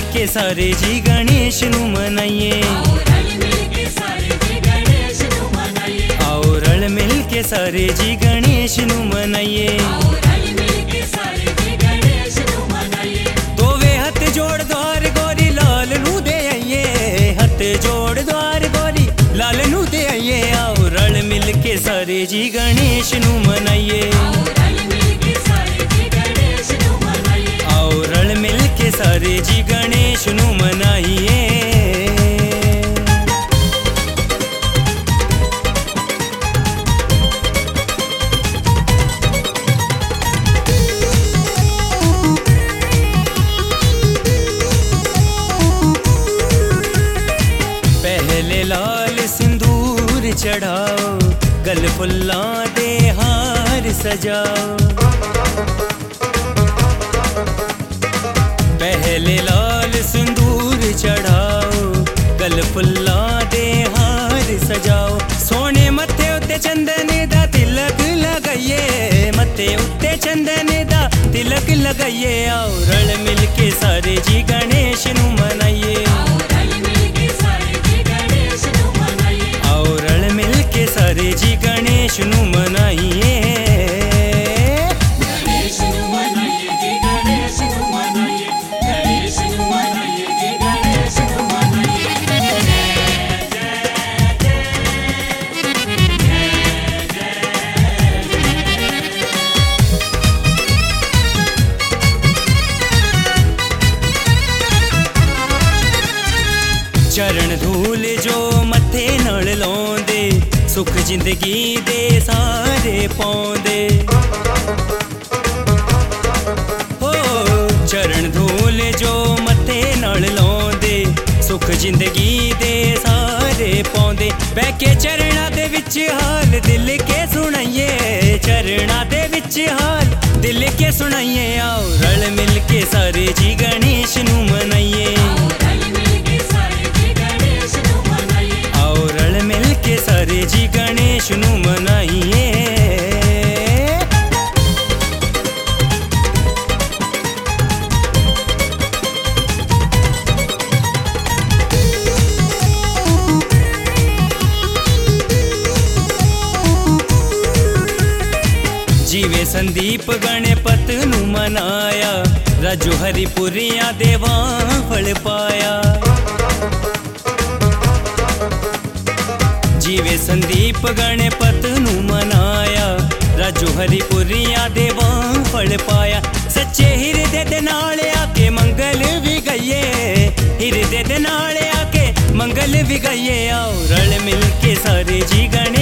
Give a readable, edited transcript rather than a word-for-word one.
के सारे जी गणेश नू मनाइए। आओ रल मिल के सारे जी गणेश नू मनाइए। दोवे हथ जोड़ द्वार गोरी लाल नू दे आइए, हथ जोड़ द्वार गोरी लाल नू दे आइए। आओ रल मिल के सारे जी गणेश नू मनाइए। आओ रल मिल के सारे जी गणेश नू मनाइए। पहले लाल सिंदूर चढ़ाओ, गल फुल्लां दे हार सजाओ। पहले लाल सिंदूर चढ़ाओ, गल फुल्लां दे हार सजाओ। सोने मत्थे उत्ते चंदन दा तिलक लगाइए, मत्थे उत्ते चंदन दा तिलक लगाइए। आओ रल मिल के सारे जी गणेश नू मनाइए। आओ रल मिल के सारे जी गणेश नू मनाइए। चरण धूल जो मत्थे नाल लाउंदे, सुख जिंदगी दे सारे पाउंदे। हो चरण धूल जो मत्थे नाल लाउंदे, सुख जिंदगी दे सारे पाउंदे। बैके चरणा दे विच हाल दिल के सुनाइए, चरणा दे विच हाल दिल के सुनाइए। आओ रल मिल के सारे जी गणेश नू मनाइए। सारे जी गणेश नू मनाइए। जीवे संदीप गणपत नू मनाया, राजू हरिपुरिया देवा फल पाया। जीवे संदीप गणपत नू मनाया, राजू हरिपुरिया देवा फल पाया। सच्चे हिरदे दे नाल आके मंगल भी गाइए, हिरदे दे नाल आके मंगल भी गाइए। आओ रल मिल के सारे जी गणेश